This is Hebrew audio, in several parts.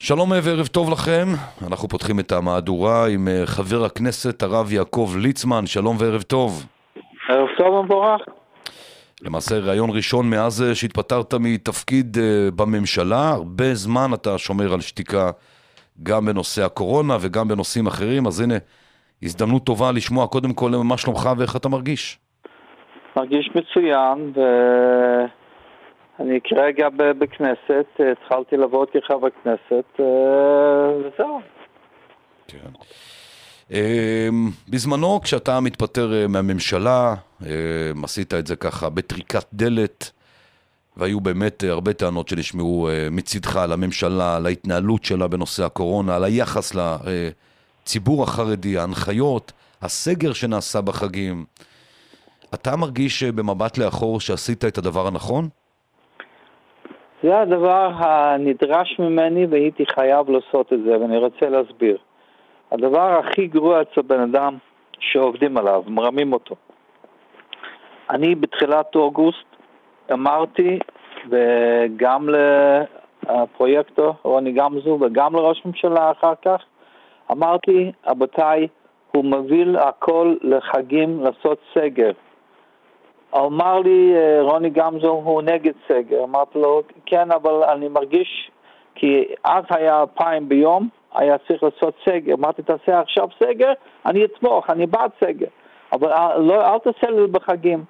שלום וערב טוב לכם, אנחנו פותחים את המהדורה עם חבר הכנסת הרב יעקב ליצמן, שלום וערב טוב. ערב טוב ומבורך. למעשה ראיון ראשון מאז שהתפטרת מתפקיד בממשלה, הרבה זמן אתה שומר על שתיקה גם בנושא הקורונה וגם בנושאים אחרים, אז הנה הזדמנות טובה לשמוע קודם כל מה שלומך ואיך אתה מרגיש. מרגיש מצוין, ואני כרגע בכנסת, התחלתי לעבוד כחבר כנסת, וזהו. כן. בזמנו כשאתה מתפטר מהממשלה, עשית את זה ככה בטריקת דלת, והיו באמת הרבה טענות שנשמעו מצדך על הממשלה, על ההתנהלות שלה בנושא הקורונה, על היחס לציבור החרדי, ההנחיות, הסגר שנעשה בחגים. אתה מרגיש במבט לאחור שעשית את הדבר הנכון? זה הדבר הנדרש ממני והייתי חייב לעשות את זה, ואני רוצה להסביר. הדבר הכי גרוע אצל בן אדם שעובדים עליו, מרמים אותו. אני בתחילת אוגוסט אמרתי, וגם לפרויקטור רוני גמזו וגם לראש ממשלה אחר כך, אמרתי, רבותיי, הוא מוביל הכל לחגים לעשות סגר. אמר לי רוני גמזו, הוא נגד סגר. אמרתי לו, כן, אבל אני מרגיש, כי אז היה 2,000 ביום, היה צריך לעשות סגר. אמרתי, תעשה עכשיו סגר, אני אתמוך, אני בעד סגר. אבל אל תעשה לי בחגים.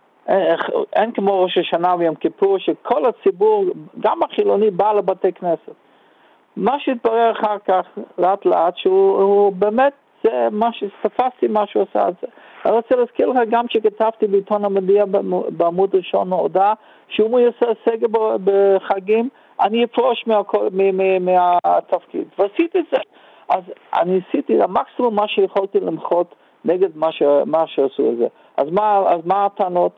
אין כמו ראש השנה ויום כיפור, שכל הציבור, גם החילוני, בא לבתי כנסת. מה שהתברר אחר כך, לאט לאט, שהוא באמת, זה מה שתפסתי מה שהוא עשה את זה. אני רוצה להזכיר לך גם שכתבתי בעיתון המודיע בעמוד ראשון הודעה, שהוא יעשה סגר בחגים, אני אפרוש מהתפקיד. ועשיתי את זה. אז אני עשיתי המקסימום מה שיכולתי למחות נגד מה שעשו את זה. אז מה הטענות?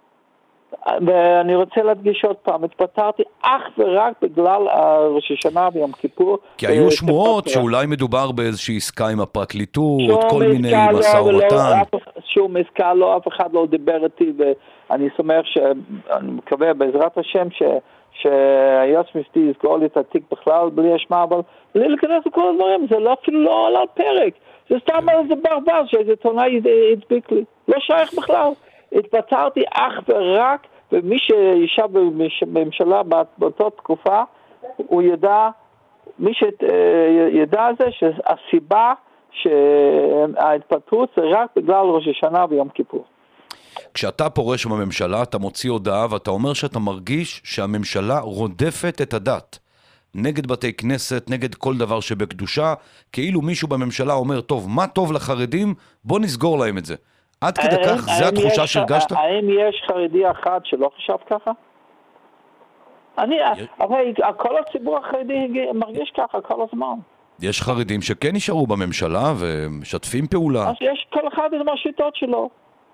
ואני רוצה להדגיש עוד פעם, התפטרתי אך ורק בגלל ראש השנה ויום כיפור. כי היו שמועות שאולי מדובר באיזושהי עסקה עם הפרקליטות, כל מיני משא ומתן. שום עסקה, לא, אף אחד לא דיבר איתי, ואני שמח אני מקווה בעזרת השם שהיועץ המשפטי יסגור לי את התיק בכלל בלי אשמה, אבל בלי להיכנס לכל הדברים, זה אפילו לא עלה על פרק. זה סתם איזה ברבז שאיזה עיתונאי הדביק לי. לא שייך בכלל. התפטרתי אך ורק, ומי שישב בממשלה באותה תקופה, הוא ידע, מי שידע זה שהסיבה שההתפטרות זה רק בגלל ראש השנה ויום כיפור. כשאתה פורש בממשלה, אתה מוציא הודעה ואתה אומר שאתה מרגיש שהממשלה רודפת את הדת. נגד בתי כנסת, נגד כל דבר שבקדושה, כאילו מישהו בממשלה אומר, טוב, מה טוב לחרדים? בוא נסגור להם את זה. עד כדי כך, זה התחושה שהרגשת? האם יש חרדי אחד שלא חשב ככה? אבל כל הציבור החרדי מרגיש ככה כל הזמן. יש חרדים שכן נשארו בממשלה ומשתפים פעולה. אז יש כל אחד עם השיטות שלו.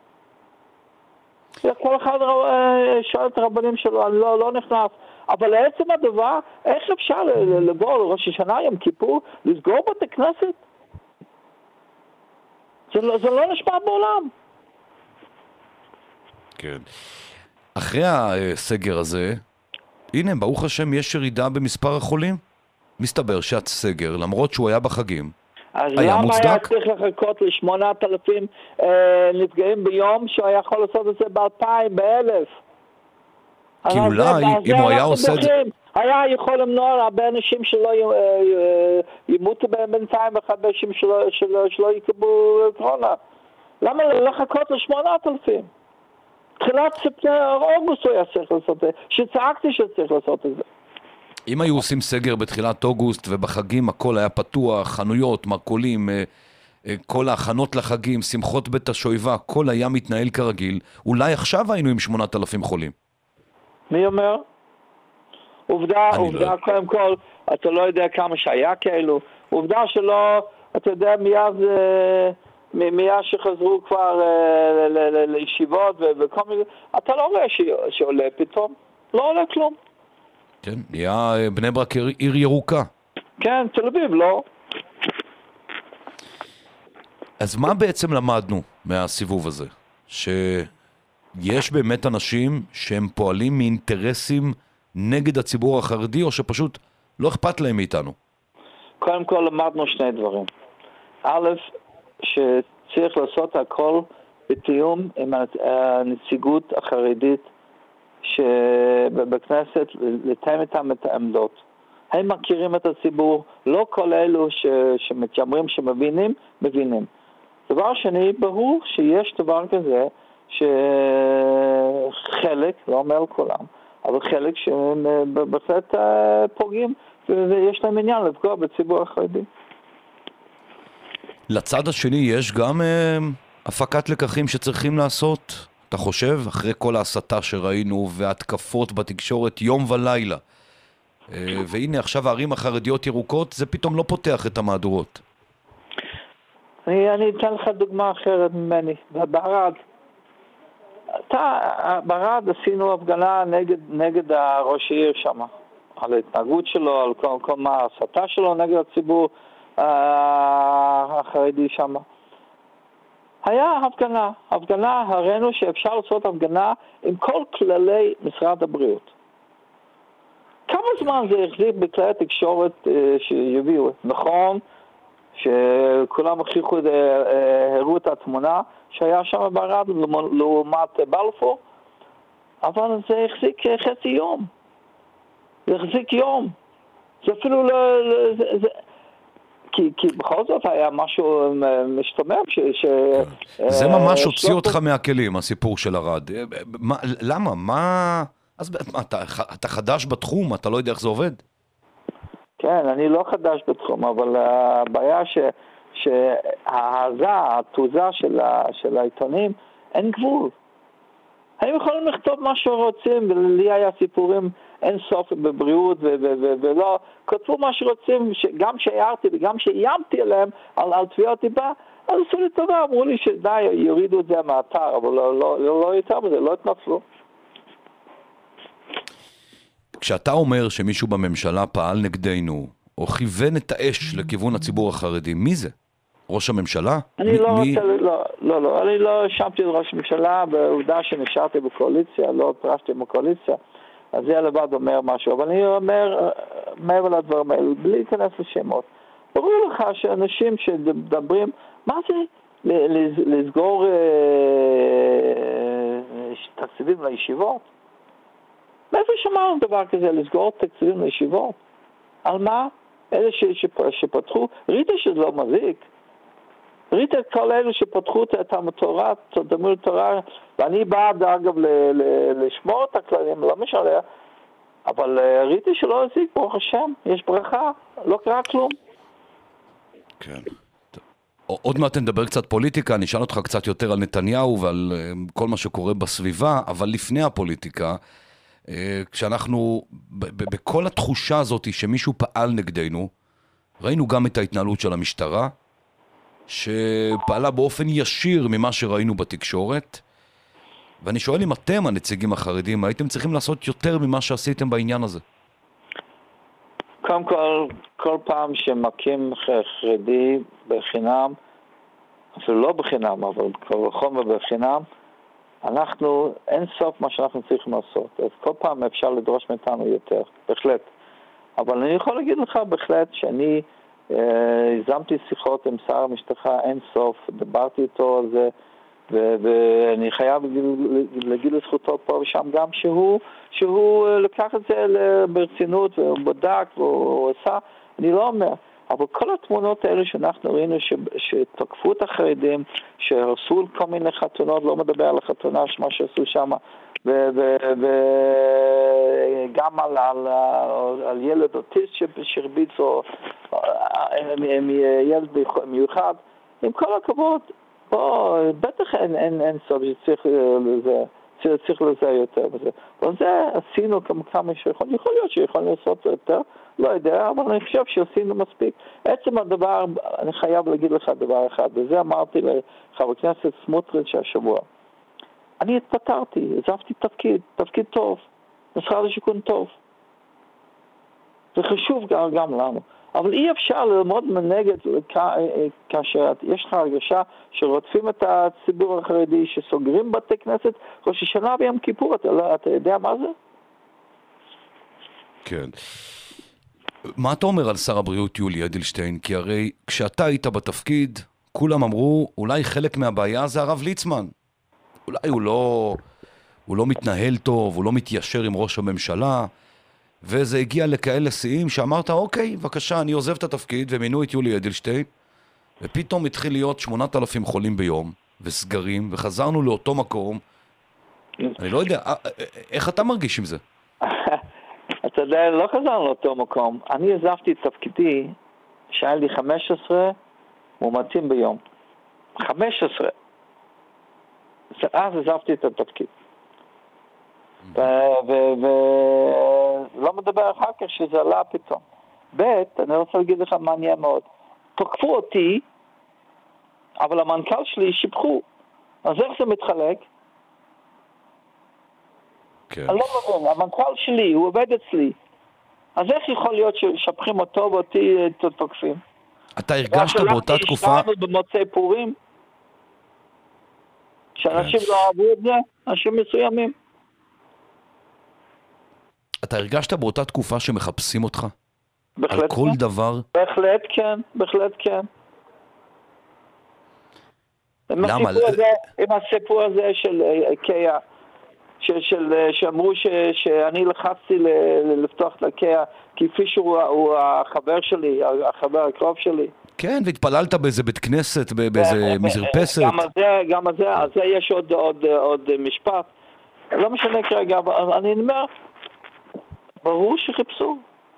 כל אחד שואל את הרבנים שלו, אני לא נכנס. אבל לעצם הדבר, איך אפשר לבוא לראש השנה, יום כיפור, לסגור בתי כנסת? זה לא נשמע בעולם. כן. אחרי הסגר הזה, הנה, ברוך השם, יש ירידה במספר החולים. מסתבר שהסגר, למרות שהוא היה בחגים, היה מוצדק. אז למה היה צריך לחכות ל8,000 נפגעים ביום, שהוא היה יכול לעשות את זה ב2,000, ב1,000? כי אולי, אם הוא היה עושה את זה... היה יכול למנוע הרבה אנשים שלא ימותו בינתיים, והרבה אנשים שלא יקבלו קורונה. למה לחכות ל8,000? תחילת אוגוסט הוא היה צריך לעשות את זה, שצעקתי שצריך לעשות את זה. אם היו עושים סגר בתחילת אוגוסט ובחגים הכל היה פתוח, חנויות, מרכולים, כל ההכנות לחגים, שמחות בית השואבה, כל היה מתנהל כרגיל, אולי עכשיו היינו עם 8,000 חולים. מי אומר? עובדה, קודם כל, אתה לא יודע כמה שהיה כאלו. עובדה שלא, אתה יודע, מיד שחזרו כבר לישיבות וכל מיני, אתה לא רואה שעולה פתאום. לא עולה כלום. כן, נהיה בני ברק עיר ירוקה. כן, תל אביב, לא. אז מה בעצם למדנו מהסיבוב הזה? שיש באמת אנשים שהם פועלים מאינטרסים נגד הציבור החרדי, או שפשוט לא אכפת להם מאיתנו? קודם כל למדנו שני דברים. א', שצריך לעשות הכל בתיאום עם הנציגות החרדית שבכנסת, לתאם איתם את העמדות. הם מכירים את הציבור, לא כל אלו שמתיימרים שמבינים, מבינים. דבר שני, ברור שיש דבר כזה שחלק, לא אומר כולם, אבל חלק שהם בהחלט פוגעים ויש להם עניין לפגוע בציבור החרדי. לצד השני יש גם הפקת לקחים שצריכים לעשות, אתה חושב, אחרי כל ההסתה שראינו והתקפות בתקשורת יום ולילה. והנה עכשיו הערים החרדיות ירוקות, זה פתאום לא פותח את המהדורות. אני אתן לך דוגמה אחרת ממני. בערד. בערד עשינו הפגנה נגד ראש העיר שם. על ההתנהגות שלו, על כל מה ההסתה שלו נגד הציבור החרדי שם. היה הפגנה, הראינו שאפשר לעשות הפגנה עם כל כללי משרד הבריאות. כמה זמן זה החזיק בכלי התקשורת שיביאו? נכון שכולם הראו את התמונה שהיה שם בערד לעומת בלפור, אבל זה החזיק חצי יום. זה החזיק יום. זה אפילו לא... כי בכל זאת היה משהו משתומם זה ממש הוציא אותך מהכלים, הסיפור של ערד. למה? מה... אז אתה חדש בתחום, אתה לא יודע איך זה עובד? כן, אני לא חדש בתחום, אבל הבעיה התעוזה של העיתונים, אין גבול. הם יכולים לכתוב מה שרוצים, ולי היה סיפורים אין סוף בבריאות, ולא, כתבו מה שרוצים, גם שהערתי וגם שאיימתי עליהם על תביעות דיבה, אז עשו לי טובה, אמרו לי שדי, יורידו את זה מהאתר, אבל לא יותר מזה, לא התנצלו. כשאתה אומר שמישהו בממשלה פעל נגדנו, או כיוון את האש לכיוון הציבור החרדי, מי זה? ראש הממשלה? אני אני לא האשמתי את ראש הממשלה, בעובדה שנשארתי בקואליציה, לא פרשתי בקואליציה, אז זה לבד אומר משהו, אבל אני אומר, מעבר לדברים האלו, בלי להיכנס לשמות. ברור לך שאנשים שמדברים, מה זה לסגור תקציבים לישיבות? מאיפה שמענו דבר כזה, לסגור תקציבים לישיבות? על מה? אלה שפתחו, ראית שזה לא מזיק. ראית את כל אלו שפתחו את המתורה, תלמוד תורה, ואני בעד אגב לשמור את הכללים, לא משנה, אבל ראיתי שלא הזיק, ברוך השם, יש ברכה, לא קרה כלום. כן. עוד מעט נדבר קצת פוליטיקה, אני אשאל אותך קצת יותר על נתניהו ועל כל מה שקורה בסביבה, אבל לפני הפוליטיקה, כשאנחנו, בכל התחושה הזאת שמישהו פעל נגדנו, ראינו גם את ההתנהלות של המשטרה, שפעלה באופן ישיר ממה שראינו בתקשורת, ואני שואל אם אתם, הנציגים החרדים, הייתם צריכים לעשות יותר ממה שעשיתם בעניין הזה. קודם כל פעם שמקים חרדי בחינם, אפילו לא בחינם, אבל כל חומר בחינם, אין סוף מה שאנחנו צריכים לעשות. אז כל פעם אפשר לדרוש מאיתנו יותר, בהחלט. אבל אני יכול להגיד לך בהחלט שאני הזמתי שיחות עם שר המשטרה אין סוף, דיברתי איתו על זה, ואני חייב להגיד לזכותו פה ושם גם שהוא לקח את זה ברצינות והוא בדק והוא עשה, אני לא אומר, אבל כל התמונות האלה שאנחנו ראינו שתקפו את החרדים, שהרסו כל מיני חתונות, לא מדבר על החתונה מה שעשו שם, וגם על ילד אוטיסט שהרביץ או ילד מיוחד, עם כל הכבוד, בטח אין סוף שצריך לזה יותר בזה. וזה עשינו כמה שיכול להיות שיכול לעשות יותר, לא יודע, אבל אני חושב שעשינו מספיק. עצם הדבר, אני חייב להגיד לך דבר אחד, וזה אמרתי לחבר הכנסת סמוטריץ' השבוע. אני התפטרתי, עזבתי תפקיד טוב, משרד השיכון טוב. זה חשוב גם לנו. אבל אי אפשר ללמוד מנגד כאשר יש לך הרגשה שרודפים את הציבור החרדי, שסוגרים בתי כנסת, ראש השנה ביום כיפור, אתה יודע מה זה? כן. מה אתה אומר על שר הבריאות יולי אדלשטיין? כי הרי כשאתה היית בתפקיד, כולם אמרו, אולי חלק מהבעיה זה הרב ליצמן. אולי הוא לא מתנהל טוב, הוא לא מתיישר עם ראש הממשלה, וזה הגיע לכאלה שיאים שאמרת, אוקיי, בבקשה, אני עוזב את התפקיד, ומינו את יולי אדלשטיין, ופתאום התחיל להיות 8,000 חולים ביום, וסגרים, וחזרנו לאותו מקום. אני לא יודע, איך אתה מרגיש עם זה? אתה יודע, לא חזרנו לאותו מקום. אני עזבתי את תפקידי, שהיה לי 15 מומתים ביום. 15. אז עזבתי את התפקיד. ולא מדבר אחר כך שזה עלה פתאום. אני רוצה להגיד לך מעניין מאוד. תוקפו אותי, אבל המנכ"ל שלי שיבחו. אז איך זה מתחלק? כן. אני לא מבין, המנכ"ל שלי, הוא עובד אצלי. אז איך יכול להיות ששפכים אותו ואותי תוקפים? אתה הרגשת באותה תקופה... השתרנו במוצאי פורים, שאנשים לא אהבו את זה, אנשים מסוימים. אתה הרגשת באותה תקופה שמחפשים אותך? בהחלט על כל כן. דבר? בהחלט כן, בהחלט כן. למה? עם הסיפור הזה של איקאה, שאמרו שאני לחצתי לפתוח את איקאה, כי פישר הוא החבר שלי, החבר הקרוב שלי. כן, והתפללת באיזה בית כנסת, באיזה מזרפסת. גם על זה, אז יש עוד משפט. לא משנה כרגע, אבל אני אומר, ברור שחיפשו.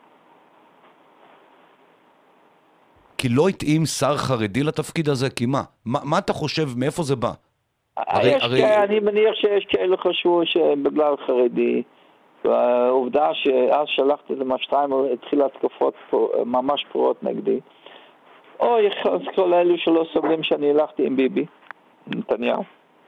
כי לא התאים שר חרדי לתפקיד הזה, כי מה? מה אתה חושב, מאיפה זה בא? אני מניח שיש כאלה חשבו שבגלל חרדי, והעובדה שאז שלחתי למשטריימל, התחילה התקפות ממש פרועות נגדי. או כל אלו שלא סובלים שאני הלכתי עם ביבי, נתניהו.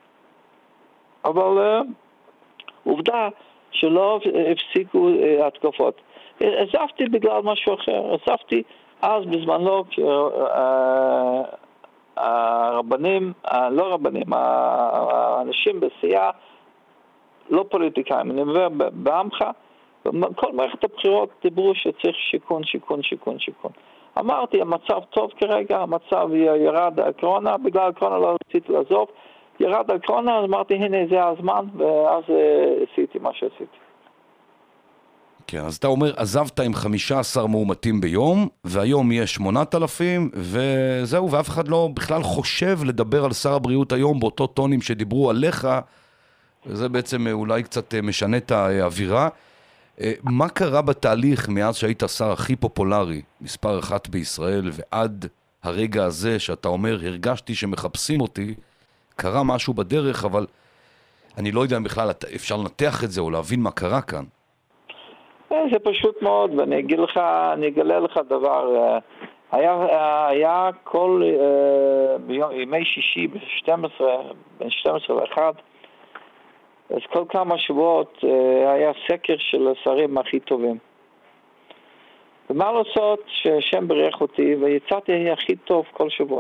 אבל עובדה שלא הפסיקו התקפות. עזבתי בגלל משהו אחר. עזבתי אז בזמנו הרבנים, לא רבנים, האנשים בסיעה, לא פוליטיקאים, אני אומר בעמך, כל מערכת הבחירות דיברו שצריך שיכון. אמרתי, המצב טוב כרגע, המצב ירד הקורונה, בגלל הקורונה לא רציתי לעזוב, ירד הקורונה, אז אמרתי, הנה זה הזמן, ואז עשיתי מה שעשיתי. כן, אז אתה אומר, עזבת עם 15 מאומתים ביום, והיום יש 8,000, וזהו, ואף אחד לא בכלל חושב לדבר על שר הבריאות היום באותו טונים שדיברו עליך, וזה בעצם אולי קצת משנה את האווירה. מה קרה בתהליך מאז שהיית השר הכי פופולרי, מספר אחת בישראל, ועד הרגע הזה שאתה אומר, הרגשתי שמחפשים אותי, קרה משהו בדרך, אבל אני לא יודע אם בכלל אפשר לנתח את זה או להבין מה קרה כאן. זה פשוט מאוד, ואני אגלה לך דבר. היה כל ימי שישי בין 12 ל-1, אז כל כמה שבועות היה סקר של השרים הכי טובים. ומה לעשות שהשם ברך אותי, ויצאתי הכי טוב כל שבוע.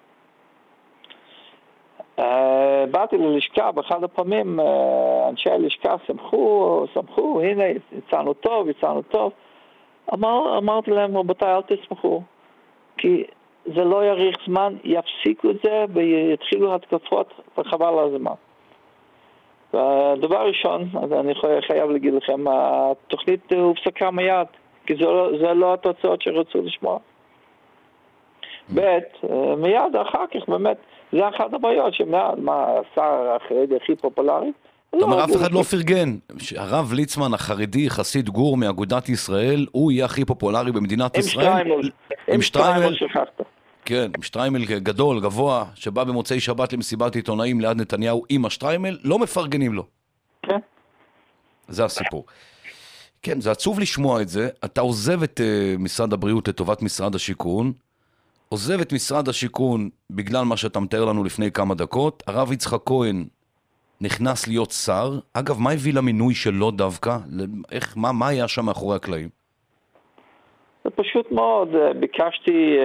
באתי ללשכה, באחד הפעמים אנשי הלשכה שמחו, הנה יצאנו טוב. אמרתי להם, רבותיי, אל תשמחו, כי זה לא יאריך זמן, יפסיקו את זה ויתחילו התקפות וחבל על הזמן. והדבר ראשון, אני חייב להגיד לכם, התוכנית הופסקה מיד, כי זה לא התוצאות שרצו לשמוע. מיד אחר כך באמת, זה אחת הבעיות שמיד, השר החרדי הכי פופולרי. זאת אומרת, אף אחד לא פרגן. הרב ליצמן החרדי, חסיד גור מאגודת ישראל, הוא יהיה הכי פופולרי במדינת ישראל. עם שטריימל שכחת. כן, עם שטריימל גדול, גבוה, שבא במוצאי שבת למסיבת עיתונאים ליד נתניהו עם השטריימל, לא מפרגנים לו. כן. זה הסיפור. כן, זה עצוב לשמוע את זה. אתה עוזב את משרד הבריאות לטובת משרד השיכון, עוזב את משרד השיכון בגלל מה שאתה מתאר לנו לפני כמה דקות, הרב יצחק כהן נכנס להיות שר. אגב, מה הביא למינוי שלו דווקא? מה היה שם מאחורי הקלעים? זה פשוט מאוד, ביקשתי,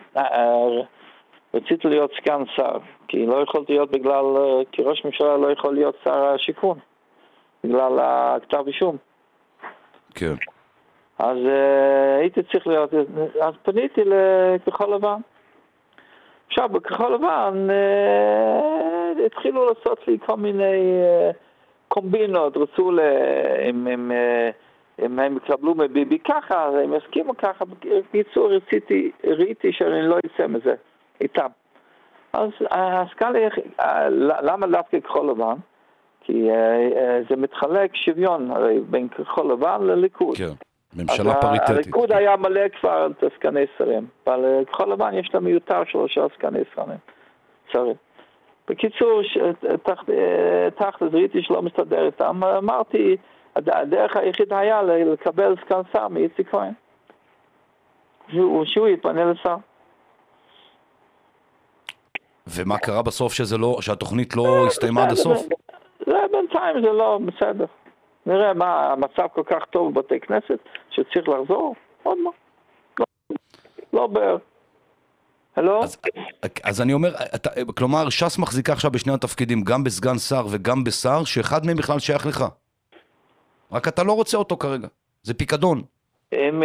רציתי להיות סגן שר, כי לא יכולתי להיות כי ראש ממשלה לא יכול להיות שר השיכון, בגלל הכתב אישום. כן. אז הייתי צריך להיות, אז פניתי לכחול לבן. עכשיו, בכחול לבן התחילו לעשות לי כל מיני קומבינות, רצו אם הם יקבלו מביבי ככה, אז הם יסכימו ככה. בקיצור, ראיתי שאני לא אצא מזה, איתם. אז למה דווקא כחול לבן? כי זה מתחלק שוויון הרי בין כחול לבן לליכוד. כן, ממשלה פריטטית. הליכוד היה מלא כבר את סגני שרים, אבל כחול לבן יש להם מיותר 3 סגני שרים. בקיצור, תחת ראיתי שלא מסתדר איתם, אמרתי, הדרך היחיד היה לקבל סגן שר מאיציק כהן. שהוא יתפנה לשר. ומה קרה בסוף שהתוכנית לא הסתיימה עד הסוף? בינתיים זה לא בסדר. נראה מה, המצב כל כך טוב בבתי כנסת שצריך לחזור, עוד מה. לא בער. הלו? אז אני אומר, כלומר, ש"ס מחזיקה עכשיו בשני התפקידים, גם בסגן שר וגם בשר, שאחד מהם בכלל שייך לך. רק אתה לא רוצה אותו כרגע. זה פיקדון. אם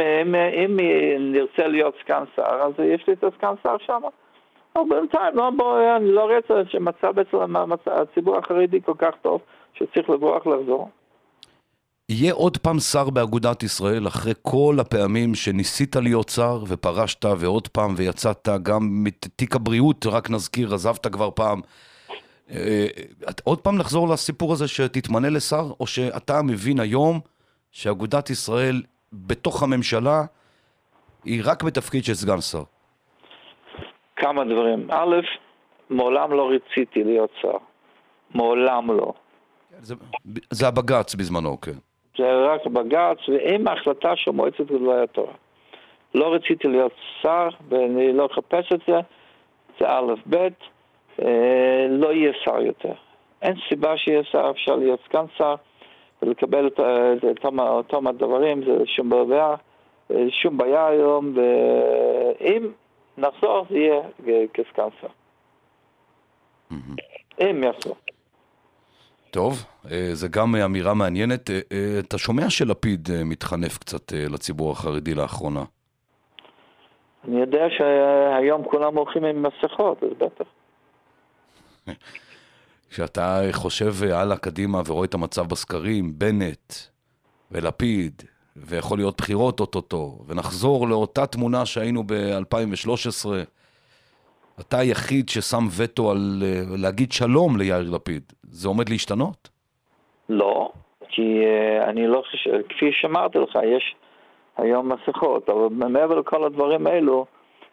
נרצה להיות סגן שר, אז יש לי את הסגן שר שם. אבל בינתיים, אני לא רוצה שמצב אצל הציבור החרדי כל כך טוב, שצריך לברוח לחזור. יהיה עוד פעם שר באגודת ישראל, אחרי כל הפעמים שניסית להיות שר ופרשת, ועוד פעם ויצאת גם מתיק הבריאות, רק נזכיר, עזבת כבר פעם. עוד פעם לחזור לסיפור הזה שתתמנה לשר, או שאתה מבין היום שאגודת ישראל בתוך הממשלה היא רק בתפקיד של סגן שר? כמה דברים. א', מעולם לא רציתי להיות שר. מעולם לא. זה הבג"ץ בזמנו, כן. זה רק בג"ץ, ועם ההחלטה של מועצת גדולי התורה. לא רציתי להיות שר, ואני לא אחפש את זה. זה א', ב', לא יהיה שר יותר. אין סיבה שיהיה שר, אפשר להיות סגן שר, ולקבל את אותם הדברים, זה שום בעיה היום, ואם נחזור זה יהיה כסגן שר. אם יחזור. טוב, זה גם אמירה מעניינת. אתה שומע שלפיד מתחנף קצת לציבור החרדי לאחרונה? אני יודע שהיום כולם הולכים עם מסכות, אז בטח. כשאתה חושב הלאה קדימה ורואה את המצב בסקרים, בנט ולפיד, ויכול להיות בחירות אוטוטו, ונחזור לאותה תמונה שהיינו ב-2013, אתה היחיד ששם וטו על להגיד שלום ליאיר לפיד. זה עומד להשתנות? לא, כי אני לא חושב, כפי שאמרתי לך, יש היום מסכות, אבל מעבר לכל הדברים האלו,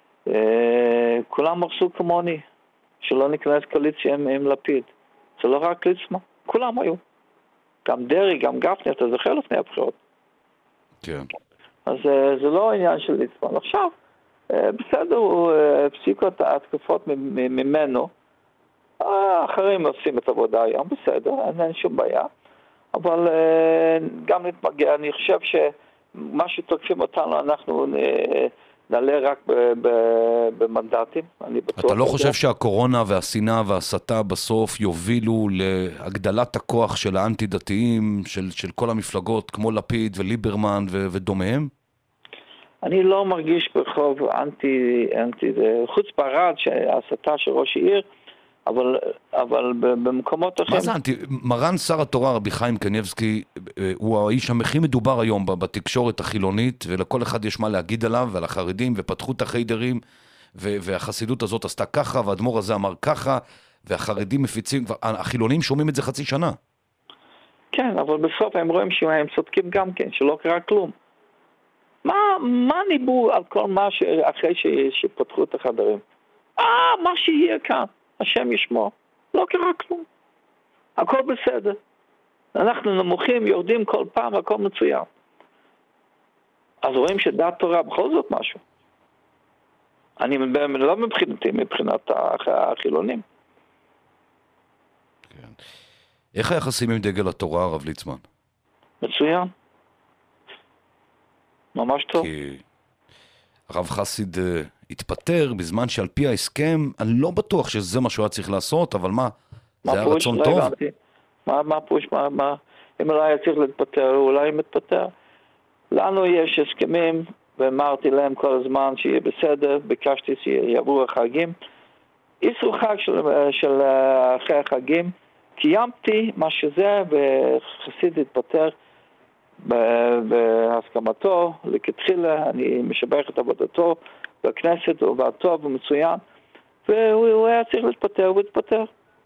כולם מרסו כמוני, שלא ניכנס קואליציה עם לפיד. זה לא רק ליצמן, כולם היו. גם דרי, גם גפני, אתה זוכר לפני הבחירות. כן. אז זה לא עניין של ליצמן. עכשיו, בסדר, הוא הפסיקו את ההתקפות ממנו, האחרים עושים את העבודה היום, בסדר, אין שום בעיה, אבל גם נתמגע, אני חושב שמה שתוקפים אותנו, אנחנו נעלה רק במנדטים, אני בטוח. אתה לא חושב שהקורונה והשנאה וההסתה בסוף יובילו להגדלת הכוח של האנטי-דתיים, של כל המפלגות, כמו לפיד וליברמן ודומיהם? אני לא מרגיש ברחוב אנטי, חוץ בערד, שההסתה של ראש העיר, אבל במקומות אחרים... מה זה אנטי? מרן שר התורה רבי חיים קניבסקי הוא האיש הכי מדובר היום בתקשורת החילונית, ולכל אחד יש מה להגיד עליו ועל החרדים, ופתחו את החיידרים, והחסידות הזאת עשתה ככה, והאדמו"ר הזה אמר ככה, והחרדים מפיצים, החילונים שומעים את זה חצי שנה. כן, אבל בסוף הם רואים שהם צודקים גם כן, שלא קרה כלום. מה ניבאו על כל מה אחרי שפתחו את החדרים? מה שיהיה כאן, השם ישמור. לא קרה כלום. הכל בסדר. אנחנו נמוכים, יורדים כל פעם, הכל מצוין. אז רואים שדת תורה בכל זאת משהו. אני לא מבחינתי, מבחינת החילונים. כן. איך היחסים עם דגל התורה, הרב ליצמן? מצוין. ממש טוב. כי הרב חסיד התפטר בזמן שעל פי ההסכם, אני לא בטוח שזה מה שהוא היה צריך לעשות, אבל מה? זה היה רצון טוב? מה פוש? אם לא היה צריך להתפטר, אולי מתפטר. לנו יש הסכמים, ואמרתי להם כל הזמן שיהיה בסדר, ביקשתי שיעברו החגים. איסור חג של אחרי החגים, קיימתי מה שזה, וחסיד התפטר בהסכמתו, לכתחילה, אני משבח את עבודתו בכנסת, הוא עבד טוב ומצוין, והוא היה צריך להתפטר, הוא התפטר.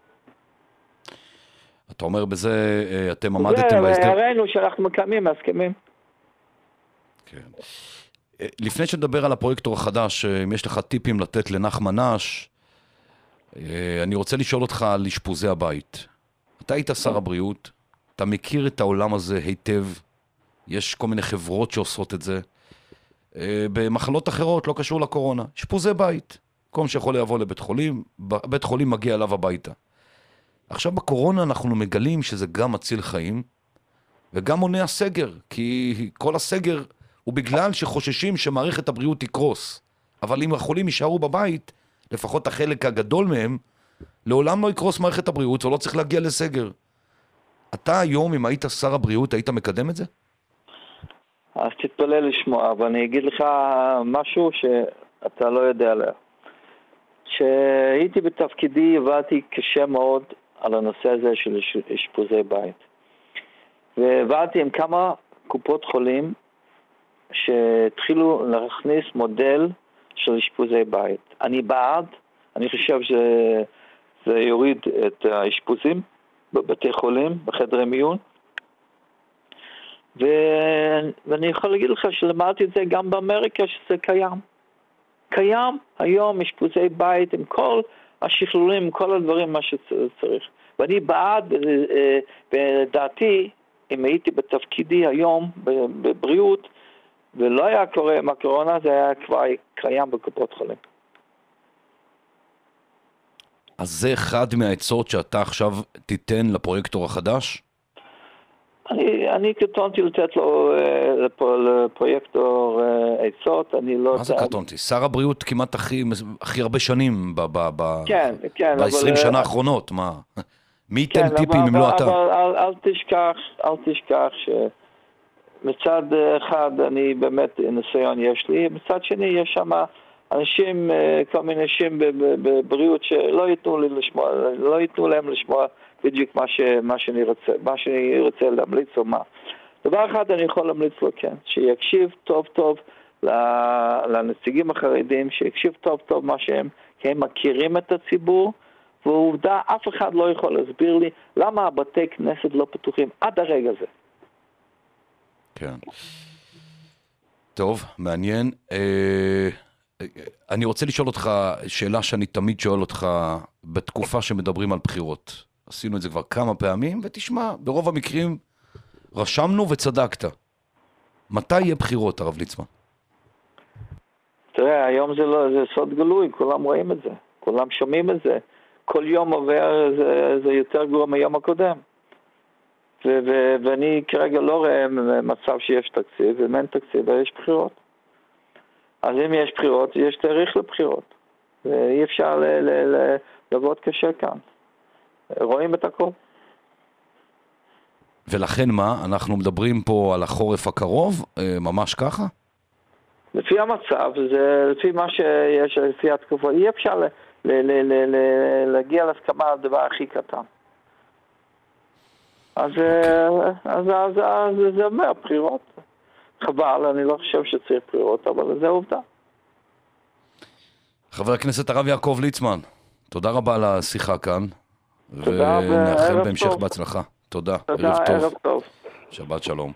אתה אומר בזה, אתם עמדתם בהסדר? זה הראינו שאנחנו מקיימים הסכמים. כן. לפני שנדבר על הפרויקטור החדש, אם יש לך טיפים לתת לנחמן אש, אני רוצה לשאול אותך על אשפוזי הבית. אתה היית שר הבריאות, אתה מכיר את העולם הזה היטב, יש כל מיני חברות שעושות את זה, במחלות אחרות, לא קשור לקורונה, אשפוזי בית, כל שיכול לבוא לבית חולים, בית חולים מגיע אליו הביתה. עכשיו בקורונה אנחנו מגלים שזה גם מציל חיים, וגם מונע סגר, כי כל הסגר הוא בגלל שחוששים שמערכת הבריאות תקרוס. אבל אם החולים יישארו בבית, לפחות החלק הגדול מהם, לעולם לא יקרוס מערכת הבריאות, ולא צריך להגיע לסגר. אתה היום, אם היית שר הבריאות, היית מקדם את זה? אז תתפלא לשמוע, אבל אני אגיד לך משהו שאתה לא יודע עליה. כשהייתי בתפקידי, עבדתי קשה מאוד על הנושא הזה של אשפוזי בית. ועבדתי עם כמה קופות חולים שהתחילו להכניס מודל של אשפוזי בית. אני בעד, אני חושב שזה יוריד את האשפוזים בבתי חולים, בחדרי מיון. ואני יכול להגיד לך שלמדתי את זה גם באמריקה שזה קיים. קיים היום אשפוזי בית עם כל השכלולים, כל הדברים מה שצריך. ואני בעד, בדעתי, אם הייתי בתפקידי היום בבריאות, ולא היה קורה עם הקורונה, זה היה כבר קיים בקופות חולים. אז זה אחד מהעצות שאתה עכשיו תיתן לפרויקטור החדש? אני קטונתי לתת לו לפרויקטור עצות, אני לא... מה זה קטונתי? שר הבריאות כמעט הכי הרבה שנים ב-20 שנה האחרונות, מה? מי ייתן טיפים אם לא אתה? אבל אל תשכח שמצד אחד אני באמת ניסיון יש לי, מצד שני יש שם אנשים, כל מיני אנשים בבריאות שלא ייתנו לי לשמוע, לא ייתנו להם לשמוע בדיוק מה שאני רוצה להמליץ או מה. דבר אחד אני יכול להמליץ לו כן, שיקשיב טוב טוב לנציגים החרדים, שיקשיב טוב טוב מה שהם, כי הם מכירים את הציבור, ועובדה אף אחד לא יכול להסביר לי למה הבתי כנסת לא פתוחים עד הרגע הזה. כן. טוב, מעניין. אני רוצה לשאול אותך שאלה שאני תמיד שואל אותך בתקופה שמדברים על בחירות. עשינו את זה כבר כמה פעמים, ותשמע, ברוב המקרים רשמנו וצדקת. מתי יהיה בחירות, הרב ליצמן? תראה, היום זה סוד גלוי, כולם רואים את זה, כולם שומעים את זה. כל יום עובר זה יותר גרוע מהיום הקודם. ואני כרגע לא רואה מצב שיש תקציב, ואם אין תקציב, יש בחירות. אז אם יש בחירות, יש תאריך לבחירות. ואי אפשר לעבוד קשה כאן. רואים את הכל. ולכן מה? אנחנו מדברים פה על החורף הקרוב? ממש ככה? לפי המצב, זה לפי מה שיש, לפי התקופה, אי אפשר להגיע להסכמה על הדבר הכי קטן. אז זה אומר בחירות. חבל, אני לא חושב שצריך בחירות, אבל זה עובדה. חבר הכנסת הרב יעקב ליצמן, תודה רבה על השיחה כאן. תודה, ונאחל בהמשך בהצלחה. תודה, ערב טוב. שבת שלום.